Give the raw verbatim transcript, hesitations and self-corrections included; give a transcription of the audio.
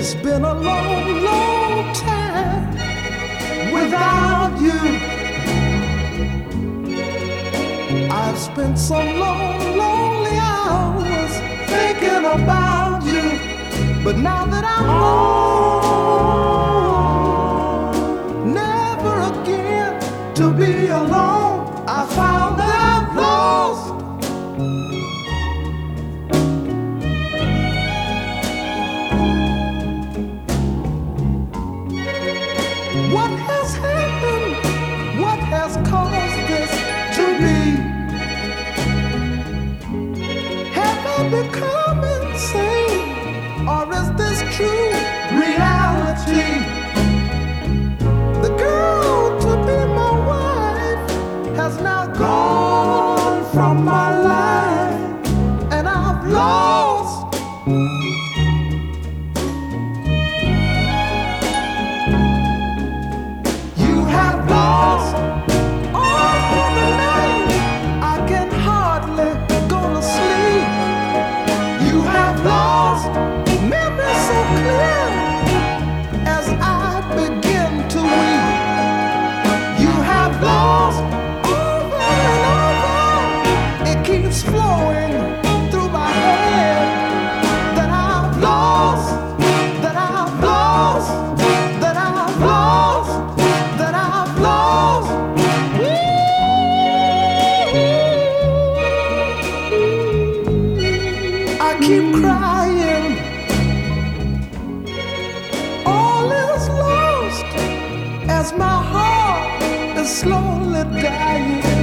It's been a long, long time without you. I've spent some long, lonely hours thinking about you. But now that I'm home, never again to be alone. I found that I've lost what has happened, what has caused this to be. Have I become insane, or is this true reality? The girl to be my wife has now gone from my life, and I've lost you have lost all the night. I can hardly go to sleep. You have lost memory so clear as I begin to weep. You have lost over and over. It keeps flowing through my head that I've lost, that I've lost, that I've lost, that I've lost. I keep crying. All is lost as my heart is slowly dying.